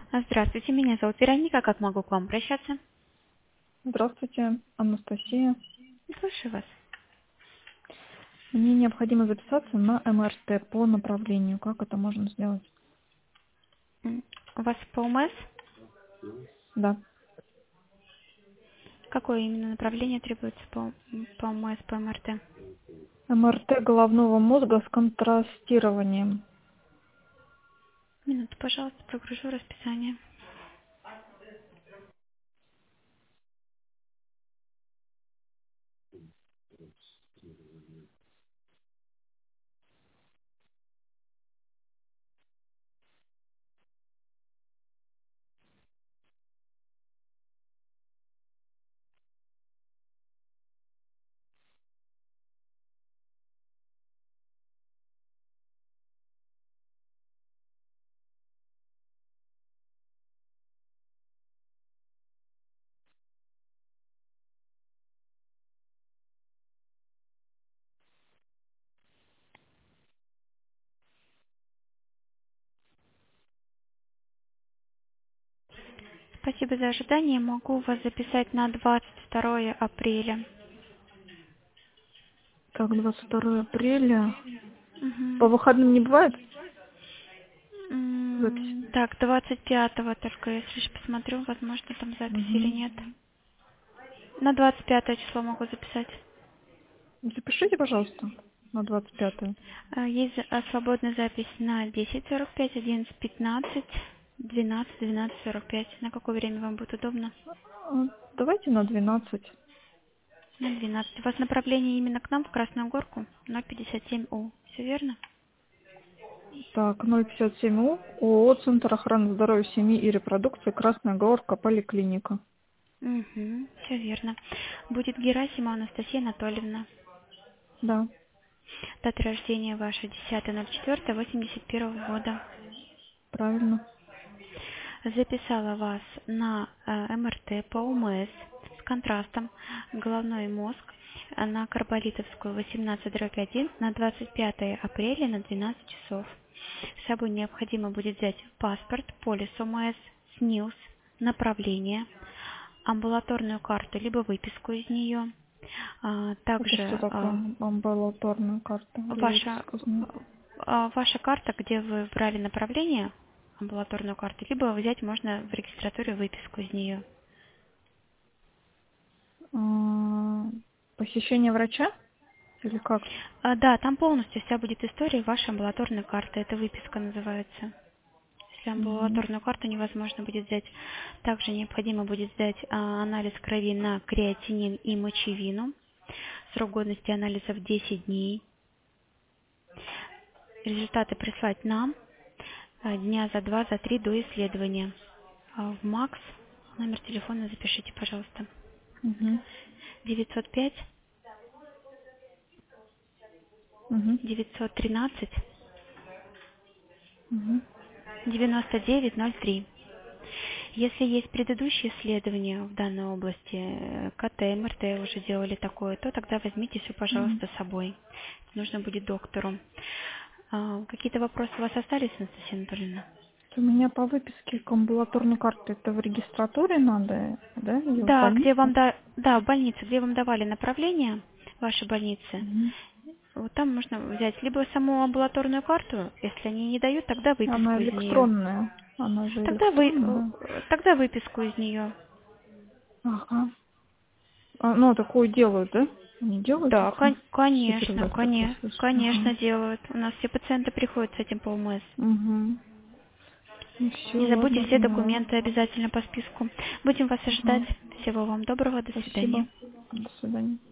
Здравствуйте, меня зовут Вероника. Как могу к вам обращаться? Здравствуйте, Анастасия. Слушаю вас. Мне необходимо записаться на МРТ по направлению. Как это можно сделать? У вас по ОМС? Да. Какое именно направление требуется по ОМС, по МРТ? МРТ головного мозга с контрастированием. Минуту, пожалуйста, прогружу расписание. Спасибо за ожидание. Могу вас записать на 22 апреля. Так, 22 апреля. По Угу. выходным не бывает запись? Так, 25-го только, если же посмотрю, возможно, там запись или Угу. нет. На 25 число могу записать. Запишите, пожалуйста, на 25-е. Есть свободная запись на 10:45, 11:15, 12, 12:45. На какое время вам будет удобно? Давайте на 12. На 12. У вас направление именно к нам, в Красную Горку, 057У. Все верно? Так, 057У, ООО «Центр охраны здоровья семьи и репродукции», Красная Горка, поликлиника. Угу, все верно. Будет Герасимова Анастасия Анатольевна. Да, Дата рождения ваша 10.04.81 года. правильно. Записала вас на МРТ по ОМС с контрастом головной мозг на Карболитовскую 18/1 на 25 апреля на 12 часов. С собой необходимо будет взять паспорт, полис ОМС, СНИЛС, направление, амбулаторную карту, либо выписку из нее. Это что Также такое амбулаторная карта или ваша, выписка из нее? ваша карта, где вы брали направление, амбулаторную карту, либо взять можно в регистратуре выписку из нее. Посещение врача или как? Да, там полностью вся будет история вашей амбулаторной карты. Это выписка называется. Если Мгм. амбулаторную карту невозможно будет взять, также необходимо будет сдать анализ крови на креатинин и мочевину. Срок годности анализов 10 дней. Результаты прислать нам дня за 2, за 3 до исследования. В МАКС номер телефона запишите, пожалуйста. Мгм. 905 Мгм. 913 Мгм. 9903. Если есть предыдущие исследования в данной области, КТ, МРТ уже делали такое, то тогда возьмите все, Мгм. пожалуйста, с собой. Нужно будет доктору. Какие-то вопросы у вас остались, Анастасия Анатольевна? У меня по выписке к амбулаторной карте это в регистратуре надо, да, или в Да, больнице? да, в больнице, где вам давали направление, вашей больницы, Мгм. вот там можно взять либо саму амбулаторную карту, если они не дают, тогда Она выписку из нее. электронная. Она же Тогда вы, электронная. тогда выписку из нее. Ага. Ну, такую делают, да? Они делают Да, это? конечно, Супервайзер после. Ага. конечно делают. У нас все пациенты приходят с этим по ОМС. Угу. Ну все, Не забудьте ладно, все поняла. документы обязательно по списку. Будем вас ожидать. Ага. Всего вам доброго, до свидания. Спасибо. До свидания.